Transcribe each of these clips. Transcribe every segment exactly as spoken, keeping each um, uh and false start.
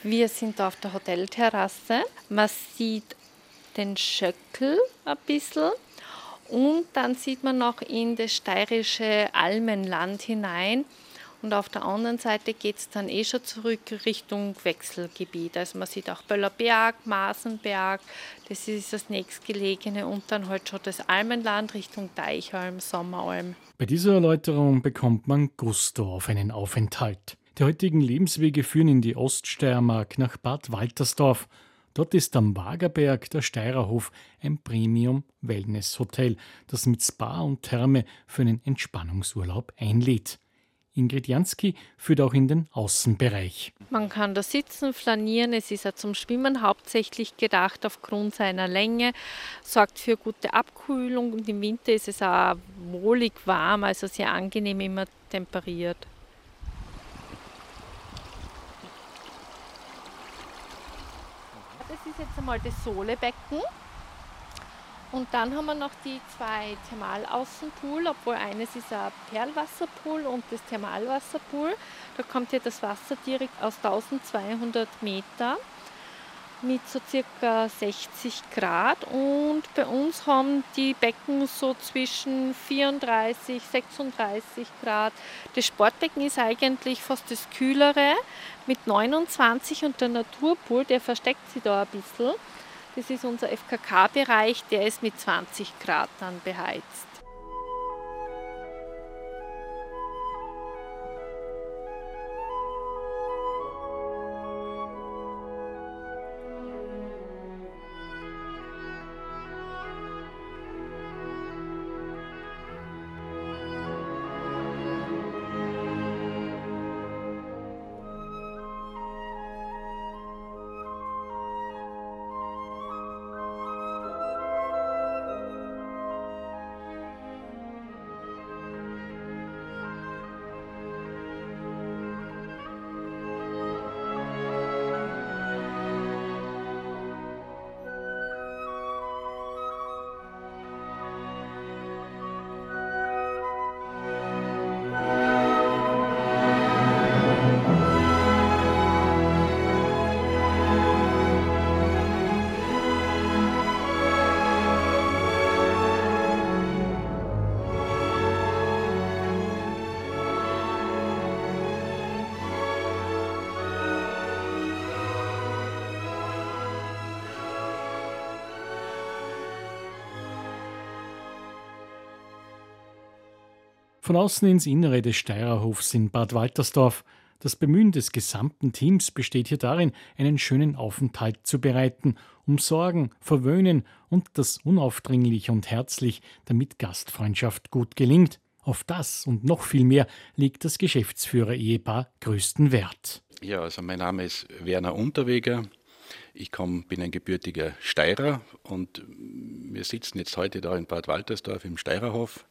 Wir sind auf der Hotelterrasse. Man sieht den Schöckl ein bisschen und dann sieht man noch in das steirische Almenland hinein. Und auf der anderen Seite geht es dann eh schon zurück Richtung Wechselgebiet. Also man sieht auch Böllerberg, Masenberg, das ist das nächstgelegene und dann halt schon das Almenland Richtung Deichalm, Sommeralm. Bei dieser Erläuterung bekommt man Gusto auf einen Aufenthalt. Die heutigen Lebenswege führen in die Oststeiermark nach Bad Waltersdorf. Dort ist am Wagerberg der Steirerhof ein Premium-Wellness-Hotel, das mit Spa und Therme für einen Entspannungsurlaub einlädt. Ingrid Jansky führt auch in den Außenbereich. Man kann da sitzen, flanieren, es ist ja zum Schwimmen hauptsächlich gedacht aufgrund seiner Länge, sorgt für gute Abkühlung und im Winter ist es auch wohlig warm, also sehr angenehm immer temperiert. Das ist jetzt einmal das Sohlebecken. Und dann haben wir noch die zwei Thermalaußenpool, obwohl eines ist ein Perlwasserpool und das Thermalwasserpool. Da kommt ja das Wasser direkt aus eintausendzweihundert Meter mit so circa sechzig Grad. Und bei uns haben die Becken so zwischen vierunddreißig, sechsunddreißig Grad. Das Sportbecken ist eigentlich fast das kühlere mit neunundzwanzig und der Naturpool, der versteckt sich da ein bisschen. Das ist unser F K K-Bereich, der ist mit zwanzig Grad dann beheizt. Von außen ins Innere des Steirerhofs in Bad Waltersdorf. Das Bemühen des gesamten Teams besteht hier darin, einen schönen Aufenthalt zu bereiten, umsorgen, verwöhnen und das unaufdringlich und herzlich, damit Gastfreundschaft gut gelingt. Auf das und noch viel mehr legt das Geschäftsführer-Ehepaar größten Wert. Ja, also mein Name ist Werner Unterweger. Ich komm, bin ein gebürtiger Steirer und wir sitzen jetzt heute da in Bad Waltersdorf im Steirerhof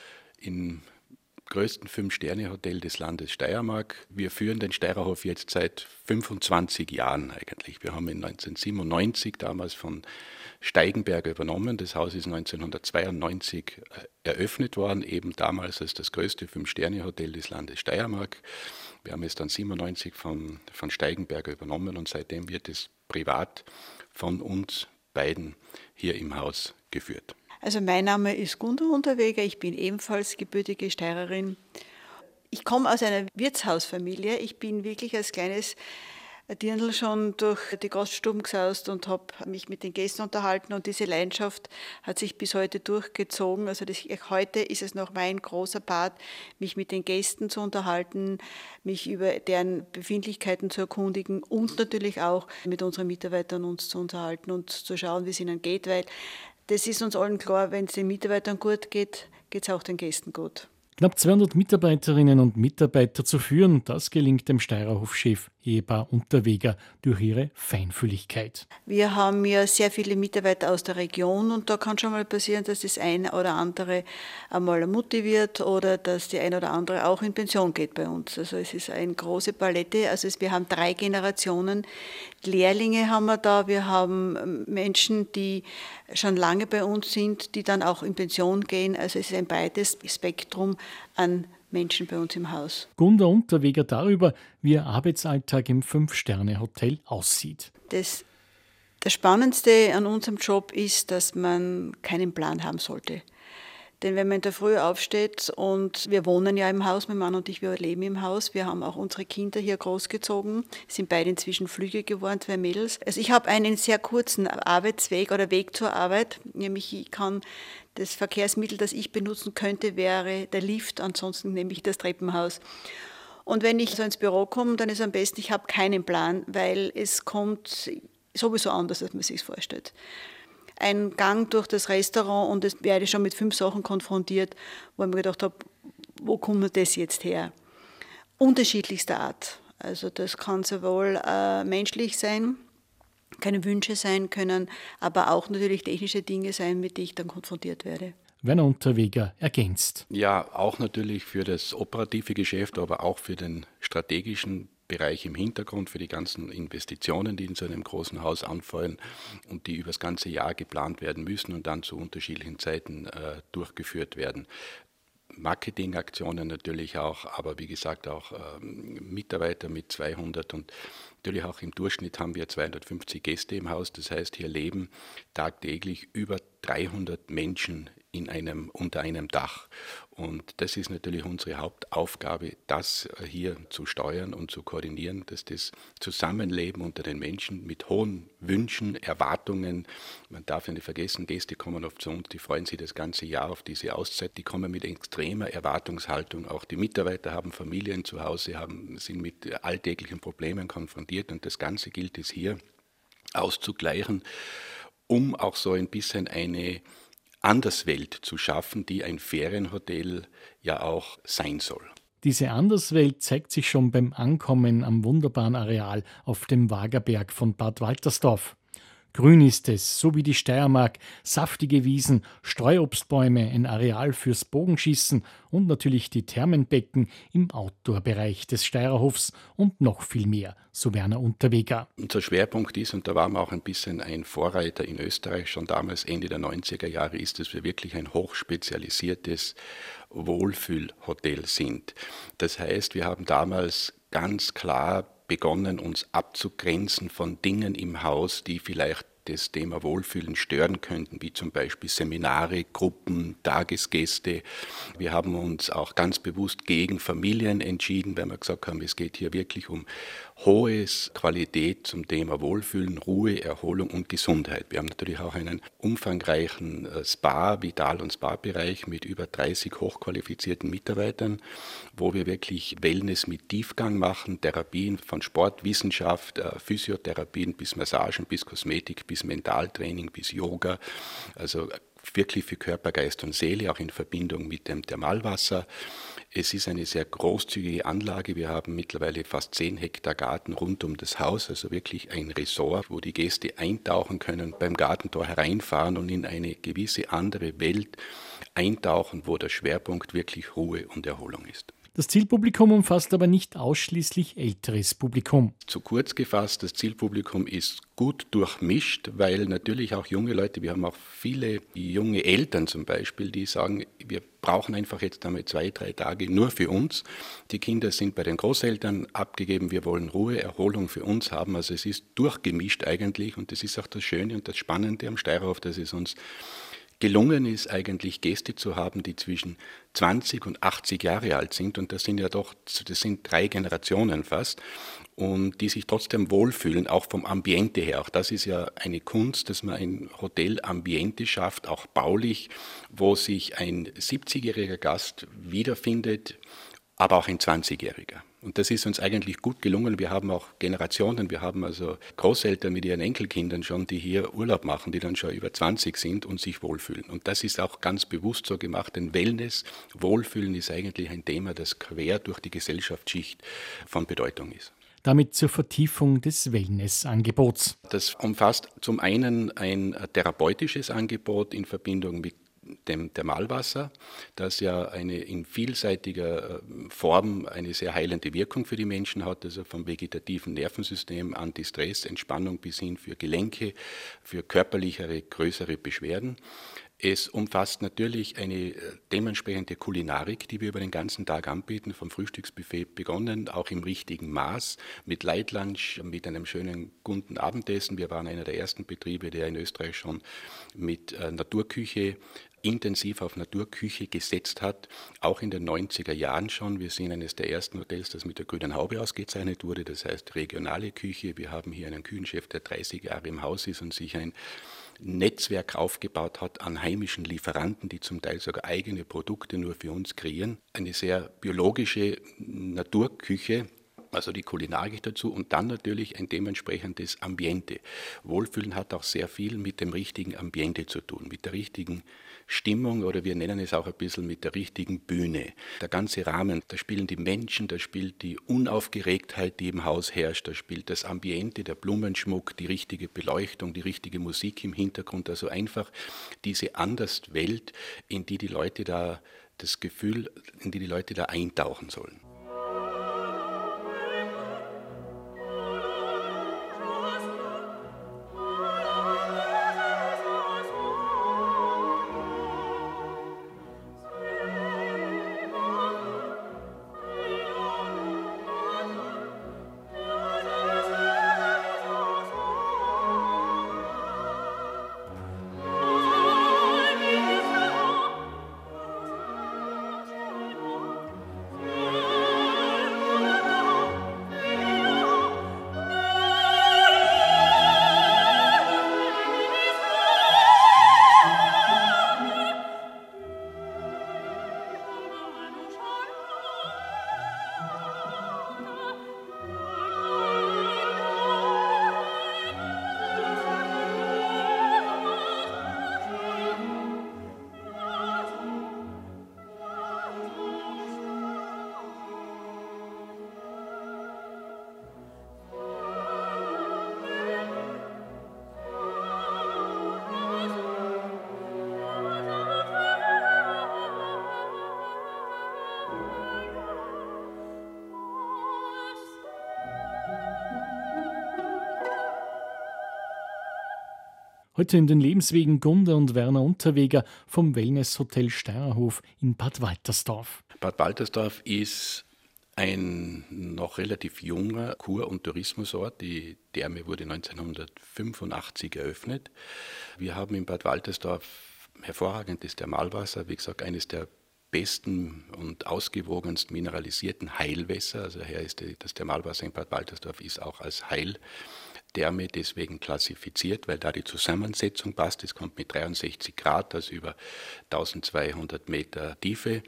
im größten Fünf-Sterne-Hotel des Landes Steiermark. Wir führen den Steirerhof jetzt seit fünfundzwanzig Jahren eigentlich. Wir haben ihn neunzehnhundertsiebenundneunzig damals von Steigenberger übernommen. Das Haus ist neunzehnhundertzweiundneunzig eröffnet worden, eben damals als das größte Fünf-Sterne-Hotel des Landes Steiermark. Wir haben es dann siebenundneunzig von, von Steigenberger übernommen und seitdem wird es privat von uns beiden hier im Haus geführt. Also mein Name ist Gunda Unterweger, ich bin ebenfalls gebürtige Steirerin. Ich komme aus einer Wirtshausfamilie, ich bin wirklich als kleines Dirndl schon durch die Gaststuben gesaust und habe mich mit den Gästen unterhalten und diese Leidenschaft hat sich bis heute durchgezogen. Also das, heute ist es noch mein großer Part, mich mit den Gästen zu unterhalten, mich über deren Befindlichkeiten zu erkundigen und natürlich auch mit unseren Mitarbeitern uns zu unterhalten und zu schauen, wie es ihnen geht, weil das ist uns allen klar, wenn es den Mitarbeitern gut geht, geht es auch den Gästen gut. Knapp zweihundert Mitarbeiterinnen und Mitarbeiter zu führen, das gelingt dem Steirerhof-Chef Ehepaar Unterweger durch ihre Feinfühligkeit. Wir haben ja sehr viele Mitarbeiter aus der Region und da kann schon mal passieren, dass das eine oder andere einmal motiviert oder dass die eine oder andere auch in Pension geht bei uns. Also es ist eine große Palette. Also wir haben drei Generationen. Lehrlinge haben wir da, wir haben Menschen, die schon lange bei uns sind, die dann auch in Pension gehen. Also es ist ein breites Spektrum an Menschen bei uns im Haus. Gunda Unterweger darüber, wie ihr Arbeitsalltag im Fünf-Sterne-Hotel aussieht. Das, das Spannendste an unserem Job ist, dass man keinen Plan haben sollte. Denn wenn man in der Früh aufsteht und wir wohnen ja im Haus, mein Mann und ich, wir leben im Haus, wir haben auch unsere Kinder hier großgezogen, sind beide inzwischen Flüge geworden, zwei Mädels. Also ich habe einen sehr kurzen Arbeitsweg oder Weg zur Arbeit, nämlich ich kann das Verkehrsmittel, das ich benutzen könnte, wäre der Lift, ansonsten nehme ich das Treppenhaus. Und wenn ich so ins Büro komme, dann ist am besten, ich habe keinen Plan, weil es kommt sowieso anders, als man sich vorstellt. Ein Gang durch das Restaurant und es werde ich schon mit fünf Sachen konfrontiert, wo ich mir gedacht habe, wo kommt das jetzt her? Unterschiedlichster Art. Also das kann sowohl äh, menschlich sein, können Wünsche sein, können aber auch natürlich technische Dinge sein, mit denen ich dann konfrontiert werde. Werner Unterweger ergänzt. Ja, auch natürlich für das operative Geschäft, aber auch für den strategischen Bereich im Hintergrund, für die ganzen Investitionen, die in so einem großen Haus anfallen und die über das ganze Jahr geplant werden müssen und dann zu unterschiedlichen Zeiten äh, durchgeführt werden. Marketingaktionen natürlich auch, aber wie gesagt auch ähm, Mitarbeiter mit zweihundert und natürlich auch im Durchschnitt haben wir zweihundertfünfzig Gäste im Haus. Das heißt, hier leben tagtäglich über dreihundert Menschen in einem, unter einem Dach. Und das ist natürlich unsere Hauptaufgabe, das hier zu steuern und zu koordinieren, dass das Zusammenleben unter den Menschen mit hohen Wünschen, Erwartungen, man darf ja nicht vergessen, Gäste kommen oft zu uns, die freuen sich das ganze Jahr auf diese Auszeit, die kommen mit extremer Erwartungshaltung, auch die Mitarbeiter haben Familien zu Hause, haben, sind mit alltäglichen Problemen konfrontiert und das Ganze gilt es hier auszugleichen, um auch so ein bisschen eine Anderswelt zu schaffen, die ein Ferienhotel ja auch sein soll. Diese Anderswelt zeigt sich schon beim Ankommen am wunderbaren Areal auf dem Wagerberg von Bad Waltersdorf. Grün ist es, so wie die Steiermark, saftige Wiesen, Streuobstbäume, ein Areal fürs Bogenschießen und natürlich die Thermenbecken im Outdoor-Bereich des Steirerhofs und noch viel mehr, so Werner Unterweger. Unser Schwerpunkt ist, und da waren wir auch ein bisschen ein Vorreiter in Österreich, schon damals Ende der neunziger Jahre, ist, dass wir wirklich ein hochspezialisiertes Wohlfühlhotel sind. Das heißt, wir haben damals ganz klar begonnen, uns abzugrenzen von Dingen im Haus, die vielleicht das Thema Wohlfühlen stören könnten, wie zum Beispiel Seminare, Gruppen, Tagesgäste. Wir haben uns auch ganz bewusst gegen Familien entschieden, weil wir gesagt haben, es geht hier wirklich um hohe Qualität zum Thema Wohlfühlen, Ruhe, Erholung und Gesundheit. Wir haben natürlich auch einen umfangreichen Spa, Vital- und Spa-Bereich mit über dreißig hochqualifizierten Mitarbeitern, wo wir wirklich Wellness mit Tiefgang machen, Therapien von Sport, Wissenschaft, Physiotherapien bis Massagen, bis Kosmetik, bis Mentaltraining, bis Yoga, also wirklich für Körper, Geist und Seele, auch in Verbindung mit dem Thermalwasser. Es ist eine sehr großzügige Anlage. Wir haben mittlerweile fast zehn Hektar Garten rund um das Haus, also wirklich ein Resort, wo die Gäste eintauchen können, beim Gartentor hereinfahren und in eine gewisse andere Welt eintauchen, wo der Schwerpunkt wirklich Ruhe und Erholung ist. Das Zielpublikum umfasst aber nicht ausschließlich älteres Publikum. Zu kurz gefasst, das Zielpublikum ist gut durchmischt, weil natürlich auch junge Leute, wir haben auch viele junge Eltern zum Beispiel, die sagen, wir brauchen einfach jetzt einmal zwei, drei Tage nur für uns. Die Kinder sind bei den Großeltern abgegeben, wir wollen Ruhe, Erholung für uns haben. Also es ist durchgemischt eigentlich und das ist auch das Schöne und das Spannende am Steirerhof, dass es uns gelungen ist, eigentlich Gäste zu haben, die zwischen zwanzig und achtzig Jahre alt sind. Und das sind ja doch, das sind drei Generationen fast. Und die sich trotzdem wohlfühlen, auch vom Ambiente her. Auch das ist ja eine Kunst, dass man ein Hotelambiente schafft, auch baulich, wo sich ein siebzigjähriger Gast wiederfindet, aber auch ein zwanzigjähriger. Und das ist uns eigentlich gut gelungen. Wir haben auch Generationen, wir haben also Großeltern mit ihren Enkelkindern schon, die hier Urlaub machen, die dann schon über zwanzig sind und sich wohlfühlen. Und das ist auch ganz bewusst so gemacht, denn Wellness, Wohlfühlen ist eigentlich ein Thema, das quer durch die Gesellschaftsschicht von Bedeutung ist. Damit zur Vertiefung des Wellnessangebots. Das umfasst zum einen ein therapeutisches Angebot in Verbindung mit dem Thermalwasser, das ja eine in vielseitiger Form eine sehr heilende Wirkung für die Menschen hat, also vom vegetativen Nervensystem, Antistress, Entspannung bis hin für Gelenke, für körperlichere, größere Beschwerden. Es umfasst natürlich eine dementsprechende Kulinarik, die wir über den ganzen Tag anbieten, vom Frühstücksbuffet begonnen, auch im richtigen Maß, mit Light Lunch, mit einem schönen, guten Abendessen. Wir waren einer der ersten Betriebe, der in Österreich schon mit Naturküche intensiv auf Naturküche gesetzt hat, auch in den neunziger Jahren schon. Wir sind eines der ersten Hotels, das mit der Grünen Haube ausgezeichnet wurde, das heißt regionale Küche. Wir haben hier einen Küchenchef, der dreißig Jahre im Haus ist und sich ein Netzwerk aufgebaut hat an heimischen Lieferanten, die zum Teil sogar eigene Produkte nur für uns kreieren. Eine sehr biologische Naturküche, also die Kulinarik dazu und dann natürlich ein dementsprechendes Ambiente. Wohlfühlen hat auch sehr viel mit dem richtigen Ambiente zu tun, mit der richtigen Stimmung oder wir nennen es auch ein bisschen mit der richtigen Bühne. Der ganze Rahmen, da spielen die Menschen, da spielt die Unaufgeregtheit, die im Haus herrscht, da spielt das Ambiente, der Blumenschmuck, die richtige Beleuchtung, die richtige Musik im Hintergrund, also einfach diese Anderswelt, in die die Leute da, das Gefühl, in die die Leute da eintauchen sollen. Heute in den Lebenswegen Gunda und Werner Unterweger vom Wellness-Hotel Steirerhof in Bad Waltersdorf. Bad Waltersdorf ist ein noch relativ junger Kur- und Tourismusort. Die Therme wurde neunzehnhundertfünfundachtzig eröffnet. Wir haben in Bad Waltersdorf hervorragendes Thermalwasser, wie gesagt, eines der besten und ausgewogenst mineralisierten Heilwässer. Also daher ist das Thermalwasser in Bad Waltersdorf ist auch als Heiltherme deswegen klassifiziert, weil da die Zusammensetzung passt. Es kommt mit dreiundsechzig Grad, also über eintausendzweihundert Meter Tiefe.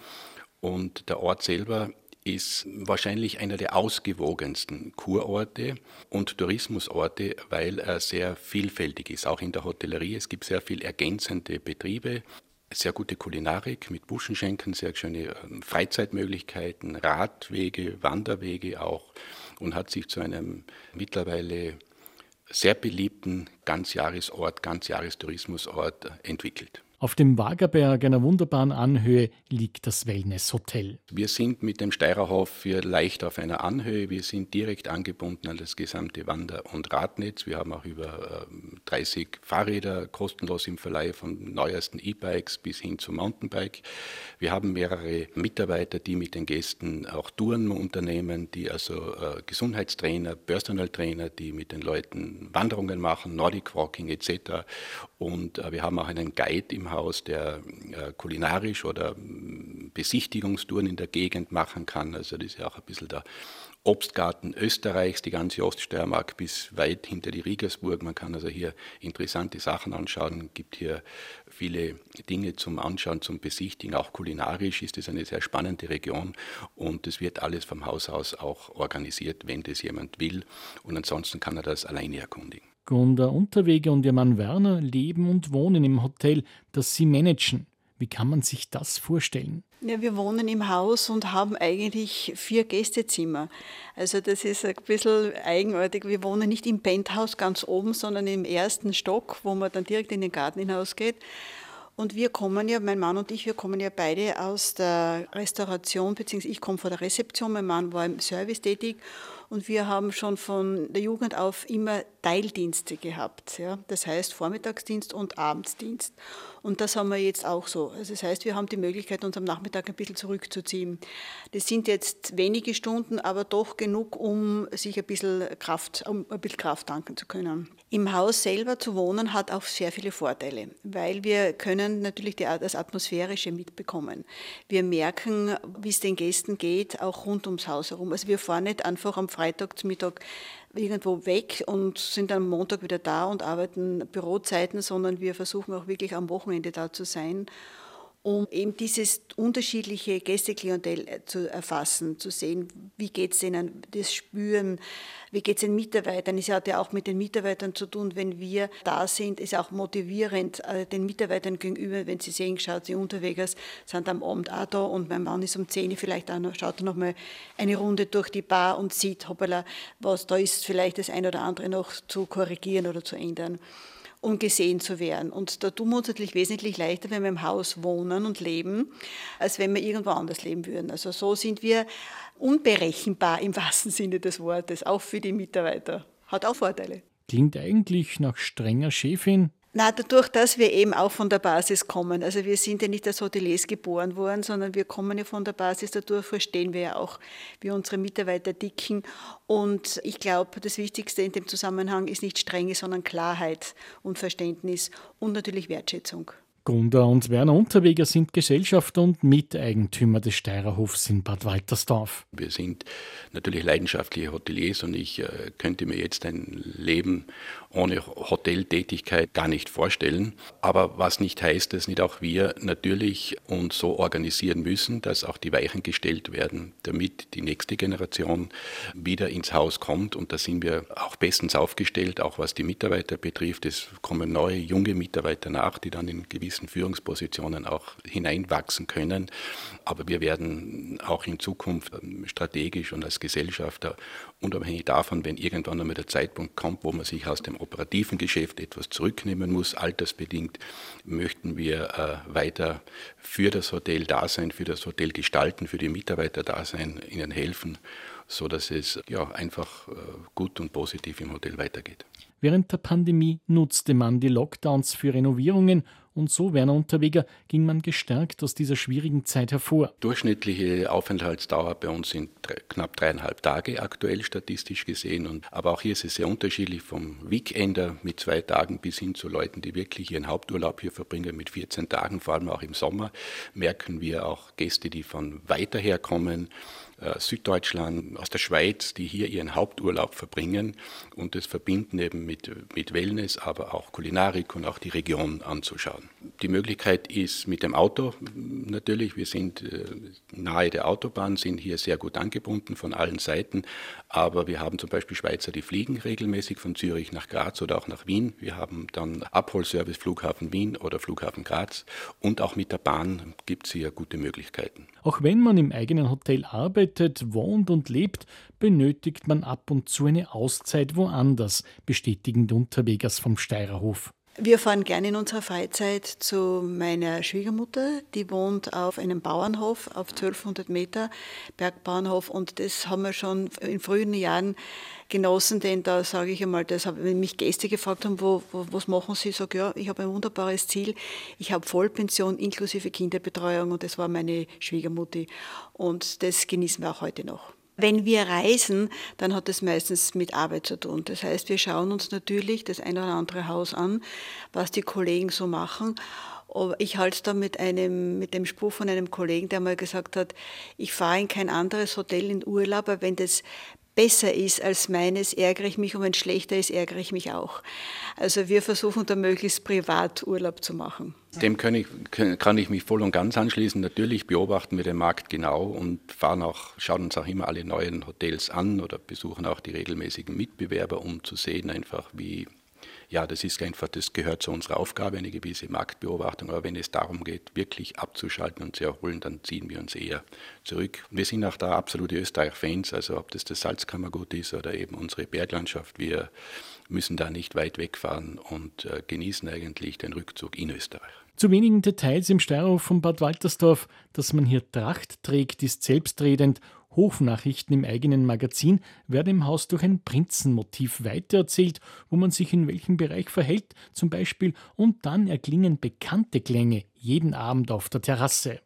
Und der Ort selber ist wahrscheinlich einer der ausgewogensten Kurorte und Tourismusorte, weil er sehr vielfältig ist, auch in der Hotellerie. Es gibt sehr viel ergänzende Betriebe, sehr gute Kulinarik mit Buschenschenken, sehr schöne Freizeitmöglichkeiten, Radwege, Wanderwege auch und hat sich zu einem mittlerweile sehr beliebten Ganzjahresort, Ganzjahrestourismusort entwickelt. Auf dem Wagerberg, einer wunderbaren Anhöhe, liegt das Wellness-Hotel. Wir sind mit dem Steirerhof hier leicht auf einer Anhöhe. Wir sind direkt angebunden an das gesamte Wander- und Radnetz. Wir haben auch über dreißig Fahrräder kostenlos im Verleih, von neuesten E-Bikes bis hin zum Mountainbike. Wir haben mehrere Mitarbeiter, die mit den Gästen auch Touren unternehmen, die also äh, Gesundheitstrainer, Personal Trainer, die mit den Leuten Wanderungen machen, Nordic Walking et cetera. Und äh, wir haben auch einen Guide im Haus, der äh, kulinarisch oder äh, Besichtigungstouren in der Gegend machen kann. Also das ist ja auch ein bisschen der Obstgarten Österreichs, die ganze Oststeiermark bis weit hinter die Riegersburg. Man kann also hier interessante Sachen anschauen, gibt hier viele Dinge zum Anschauen, zum Besichtigen. Auch kulinarisch ist es eine sehr spannende Region und es wird alles vom Haus aus auch organisiert, wenn das jemand will. Und ansonsten kann er das alleine erkundigen. Gunda Unterweger und ihr Mann Werner leben und wohnen im Hotel, das sie managen. Wie kann man sich das vorstellen? Ja, wir wohnen im Haus und haben eigentlich vier Gästezimmer. Also das ist ein bisschen eigenartig. Wir wohnen nicht im Penthouse ganz oben, sondern im ersten Stock, wo man dann direkt in den Garten hinausgeht. Und wir kommen ja, mein Mann und ich, wir kommen ja beide aus der Restauration, beziehungsweise ich komme von der Rezeption, mein Mann war im Service tätig. und wir haben schon von der Jugend auf immer Teildienste gehabt. Ja? Das heißt Vormittagsdienst und Abendsdienst. Und das haben wir jetzt auch so. Also das heißt, wir haben die Möglichkeit, uns am Nachmittag ein bisschen zurückzuziehen. Das sind jetzt wenige Stunden, aber doch genug, um sich ein bisschen Kraft, um ein bisschen Kraft tanken zu können. Im Haus selber zu wohnen hat auch sehr viele Vorteile, weil wir können natürlich das Atmosphärische mitbekommen. Wir merken, wie es den Gästen geht, auch rund ums Haus herum. Also wir fahren nicht einfach am Freitag zum Mittag irgendwo weg und sind am Montag wieder da und arbeiten Bürozeiten, sondern wir versuchen auch wirklich am Wochenende da zu sein, um eben dieses unterschiedliche Gästeklientel zu erfassen, zu sehen, wie geht es denen, das Spüren, wie geht es den Mitarbeitern. Es hat ja auch mit den Mitarbeitern zu tun, wenn wir da sind, ist auch motivierend den Mitarbeitern gegenüber, wenn sie sehen, schaut, sie unterwegs sind am Abend auch da und mein Mann ist um zehn Uhr vielleicht auch noch, schaut er noch mal eine Runde durch die Bar und sieht, hoppala, was da ist, vielleicht das ein oder andere noch zu korrigieren oder zu ändern, um gesehen zu werden. Und da tun wir uns natürlich wesentlich leichter, wenn wir im Haus wohnen und leben, als wenn wir irgendwo anders leben würden. Also so sind wir unberechenbar im wahrsten Sinne des Wortes, auch für die Mitarbeiter. Hat auch Vorteile. Klingt eigentlich nach strenger Chefin. Na, dadurch, dass wir eben auch von der Basis kommen. Also wir sind ja nicht als Hoteliers geboren worden, sondern wir kommen ja von der Basis. Dadurch verstehen wir ja auch, wie unsere Mitarbeiter ticken. Und ich glaube, das Wichtigste in dem Zusammenhang ist nicht Strenge, sondern Klarheit und Verständnis und natürlich Wertschätzung. Gunda und Werner Unterweger sind Gesellschafter und Miteigentümer des Steirerhofs in Bad Waltersdorf. Wir sind natürlich leidenschaftliche Hoteliers und ich äh, könnte mir jetzt ein Leben ohne Hoteltätigkeit gar nicht vorstellen. Aber was nicht heißt, dass nicht auch wir natürlich uns so organisieren müssen, dass auch die Weichen gestellt werden, damit die nächste Generation wieder ins Haus kommt. Und da sind wir auch bestens aufgestellt, auch was die Mitarbeiter betrifft. Es kommen neue, junge Mitarbeiter nach, die dann in gewissen Führungspositionen auch hineinwachsen können. Aber wir werden auch in Zukunft strategisch und als Gesellschafter, unabhängig davon, wenn irgendwann einmal der Zeitpunkt kommt, wo man sich aus dem operativen Geschäft etwas zurücknehmen muss, altersbedingt, möchten wir äh, weiter für das Hotel da sein, für das Hotel gestalten, für die Mitarbeiter da sein, ihnen helfen, sodass es ja, einfach äh, gut und positiv im Hotel weitergeht. Während der Pandemie nutzte man die Lockdowns für Renovierungen und so, Werner Unterweger, ging man gestärkt aus dieser schwierigen Zeit hervor. Durchschnittliche Aufenthaltsdauer bei uns sind drei, knapp dreieinhalb Tage aktuell statistisch gesehen. Und, aber auch hier ist es sehr unterschiedlich, vom Weekender mit zwei Tagen bis hin zu Leuten, die wirklich ihren Haupturlaub hier verbringen mit vierzehn Tagen, vor allem auch im Sommer, merken wir auch Gäste, die von weiter her kommen, Süddeutschland, aus der Schweiz, die hier ihren Haupturlaub verbringen und das verbinden eben mit, mit Wellness, aber auch Kulinarik und auch die Region anzuschauen. Die Möglichkeit ist mit dem Auto natürlich, wir sind nahe der Autobahn, sind hier sehr gut angebunden von allen Seiten, aber wir haben zum Beispiel Schweizer, die fliegen regelmäßig von Zürich nach Graz oder auch nach Wien. Wir haben dann Abholservice Flughafen Wien oder Flughafen Graz und auch mit der Bahn gibt es hier gute Möglichkeiten. Auch wenn man im eigenen Hotel arbeitet, wohnt und lebt, benötigt man ab und zu eine Auszeit woanders, bestätigen die Unterwegers vom Steirerhof. Wir fahren gerne in unserer Freizeit zu meiner Schwiegermutter, die wohnt auf einem Bauernhof auf zwölfhundert Meter, Bergbauernhof, und das haben wir schon in frühen Jahren genossen, denn da sage ich einmal, das, wenn mich Gäste gefragt haben, wo, wo, was machen Sie, sage ja, ich habe ein wunderbares Ziel, ich habe Vollpension inklusive Kinderbetreuung und das war meine Schwiegermutti und das genießen wir auch heute noch. Wenn wir reisen, dann hat das meistens mit Arbeit zu tun. Das heißt, wir schauen uns natürlich das ein oder andere Haus an, was die Kollegen so machen. Aber ich halte es da mit einem, mit dem Spruch von einem Kollegen, der mal gesagt hat, ich fahre in kein anderes Hotel in Urlaub, aber wenn das besser ist als meines, ärgere ich mich, und wenn es schlechter ist, ärgere ich mich auch. Also wir versuchen da möglichst privat Urlaub zu machen. Dem kann ich, kann ich mich voll und ganz anschließen. Natürlich beobachten wir den Markt genau und fahren auch, schauen uns auch immer alle neuen Hotels an oder besuchen auch die regelmäßigen Mitbewerber, um zu sehen einfach, wie, ja, das ist einfach, das gehört zu unserer Aufgabe, eine gewisse Marktbeobachtung. Aber wenn es darum geht, wirklich abzuschalten und zu erholen, dann ziehen wir uns eher zurück. Wir sind auch da absolute Österreich-Fans, also ob das das Salzkammergut ist oder eben unsere Berglandschaft. Wir müssen da nicht weit wegfahren und äh, genießen eigentlich den Rückzug in Österreich. Zu wenigen Details im Steirerhof von Bad Waltersdorf. Dass man hier Tracht trägt, ist selbstredend. Hofnachrichten im eigenen Magazin werden im Haus durch ein Prinzenmotiv weitererzählt, wo man sich in welchem Bereich verhält, zum Beispiel, und dann erklingen bekannte Klänge jeden Abend auf der Terrasse.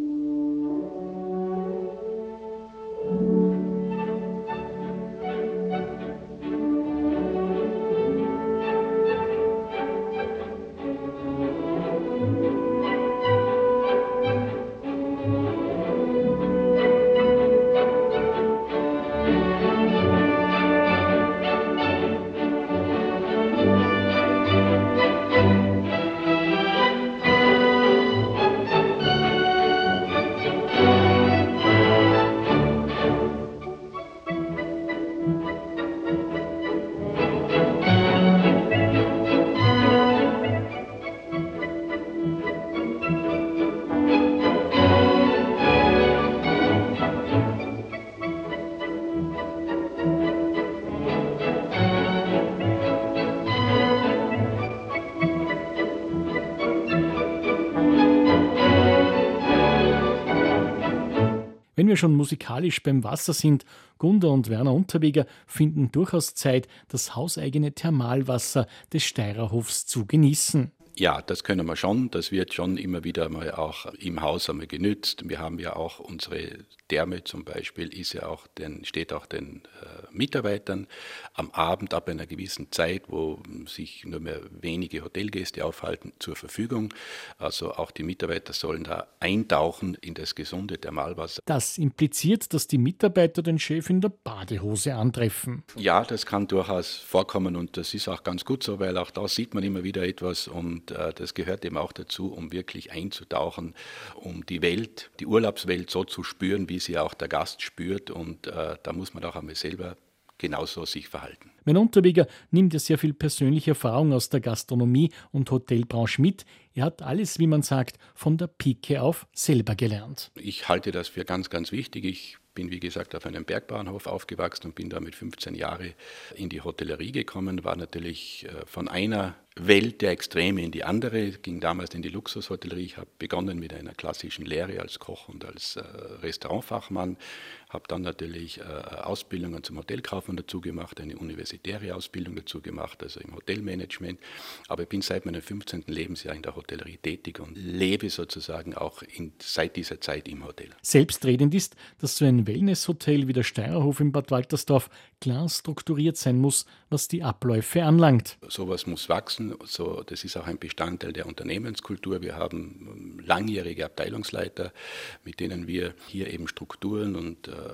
Wenn wir schon musikalisch beim Wasser sind, Gunda und Werner Unterweger finden durchaus Zeit, das hauseigene Thermalwasser des Steirerhofs zu genießen. Ja, das können wir schon. Das wird schon immer wieder mal auch im Haus einmal genützt. Wir haben ja auch unsere Therme zum Beispiel, ist ja auch den, steht auch den äh, Mitarbeitern am Abend ab einer gewissen Zeit, wo sich nur mehr wenige Hotelgäste aufhalten, zur Verfügung. Also auch die Mitarbeiter sollen da eintauchen in das gesunde Thermalwasser. Das impliziert, dass die Mitarbeiter den Chef in der Badehose antreffen. Ja, das kann durchaus vorkommen und das ist auch ganz gut so, weil auch da sieht man immer wieder etwas und äh, das gehört eben auch dazu, um wirklich einzutauchen, um die Welt, die Urlaubswelt so zu spüren, wie sie auch der Gast spürt und äh, da muss man auch einmal selber genauso sich verhalten. Werner Unterweger nimmt ja sehr viel persönliche Erfahrung aus der Gastronomie und Hotelbranche mit. Er hat alles, wie man sagt, von der Pike auf selber gelernt. Ich halte das für ganz, ganz wichtig. Ich bin, wie gesagt, auf einem Bergbauernhof aufgewachsen und bin da mit fünfzehn Jahren in die Hotellerie gekommen, war natürlich von einer Welt der Extreme in die andere, ging damals in die Luxushotellerie. Ich habe begonnen mit einer klassischen Lehre als Koch und als äh, Restaurantfachmann, habe dann natürlich äh, Ausbildungen zum Hotelkaufmann dazu gemacht, eine universitäre Ausbildung dazu gemacht, also im Hotelmanagement. Aber ich bin seit meinem fünfzehnten Lebensjahr in der Hotellerie tätig und lebe sozusagen auch in, seit dieser Zeit im Hotel. Selbstredend ist, dass so ein Wellnesshotel wie der Steirerhof in Bad Waltersdorf klar strukturiert sein muss, was die Abläufe anlangt. Sowas muss wachsen. So, das ist auch ein Bestandteil der Unternehmenskultur. Wir haben langjährige Abteilungsleiter, mit denen wir hier eben Strukturen und äh,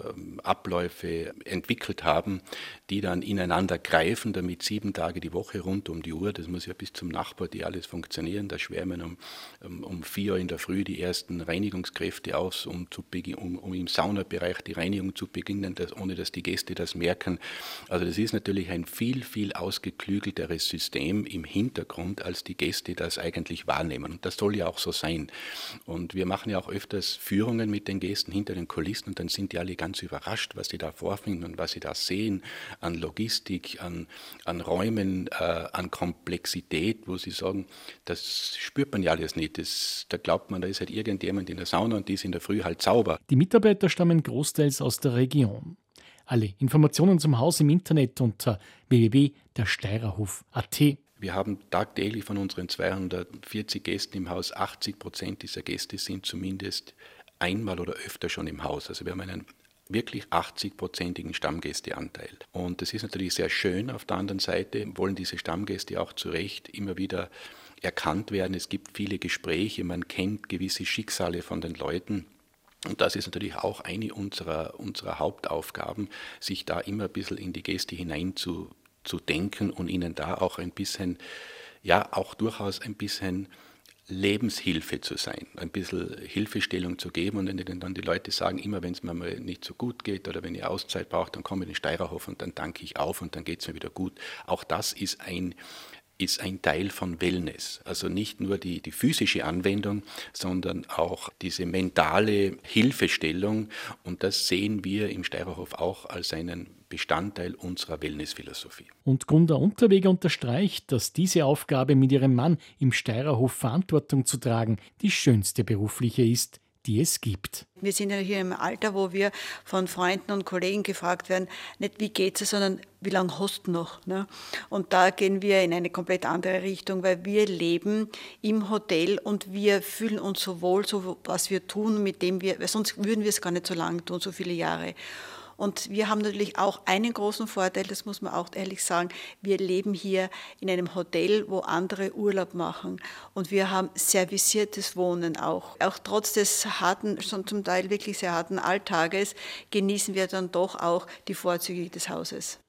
Abläufe entwickelt haben, die dann ineinander greifen, damit sieben Tage die Woche rund um die Uhr, das muss ja bis zum Nachbar, die alles funktionieren, da schwärmen um, um, um vier Uhr in der Früh die ersten Reinigungskräfte aus, um, zu um, um im Saunabereich die Reinigung zu beginnen, dass, ohne dass die Gäste das merken. Also das ist natürlich ein viel, viel ausgeklügelteres System im Hintergrund, als die Gäste das eigentlich wahrnehmen. Und das soll ja auch so sein. Und wir machen ja auch öfters Führungen mit den Gästen hinter den Kulissen und dann sind die alle ganz überrascht, was sie da vorfinden und was sie da sehen an Logistik, an, an Räumen, äh, an Komplexität, wo sie sagen, das spürt man ja alles nicht. Das, da glaubt man, da ist halt irgendjemand in der Sauna und die ist in der Früh halt sauber. Die Mitarbeiter stammen großteils aus der Region. Alle Informationen zum Haus im Internet unter w w w punkt der steirerhof punkt a t. Wir haben tagtäglich von unseren zweihundertvierzig Gästen im Haus, achtzig Prozent dieser Gäste sind zumindest einmal oder öfter schon im Haus. Also wir haben einen wirklich achtzig-prozentigen Stammgästeanteil. Und das ist natürlich sehr schön. Auf der anderen Seite wollen diese Stammgäste auch zu Recht immer wieder erkannt werden. Es gibt viele Gespräche, man kennt gewisse Schicksale von den Leuten. Und das ist natürlich auch eine unserer, unserer Hauptaufgaben, sich da immer ein bisschen in die Gäste hinein zu, zu denken und ihnen da auch ein bisschen, ja, auch durchaus ein bisschen Lebenshilfe zu sein, ein bisschen Hilfestellung zu geben und wenn dann die Leute sagen, immer wenn es mir mal nicht so gut geht oder wenn ich Auszeit brauche, dann komme ich in den Steirerhof und dann danke ich auf und dann geht es mir wieder gut. Auch das ist ein ist ein Teil von Wellness. Also nicht nur die, die physische Anwendung, sondern auch diese mentale Hilfestellung. Und das sehen wir im Steirerhof auch als einen Bestandteil unserer Wellnessphilosophie. Und Gunda Unterweger unterstreicht, dass diese Aufgabe, mit ihrem Mann im Steirerhof Verantwortung zu tragen, die schönste berufliche ist, die es gibt. Wir sind ja hier im Alter, wo wir von Freunden und Kollegen gefragt werden, nicht wie geht's es, sondern wie lange hast du noch? Ne? Und da gehen wir in eine komplett andere Richtung, weil wir leben im Hotel und wir fühlen uns so wohl, so was wir tun, mit dem wir, weil sonst würden wir es gar nicht so lange tun, so viele Jahre. Und wir haben natürlich auch einen großen Vorteil, das muss man auch ehrlich sagen, wir leben hier in einem Hotel, wo andere Urlaub machen. Und wir haben servisiertes Wohnen auch. Auch trotz des harten, schon zum Teil wirklich sehr harten Alltages, genießen wir dann doch auch die Vorzüge des Hauses.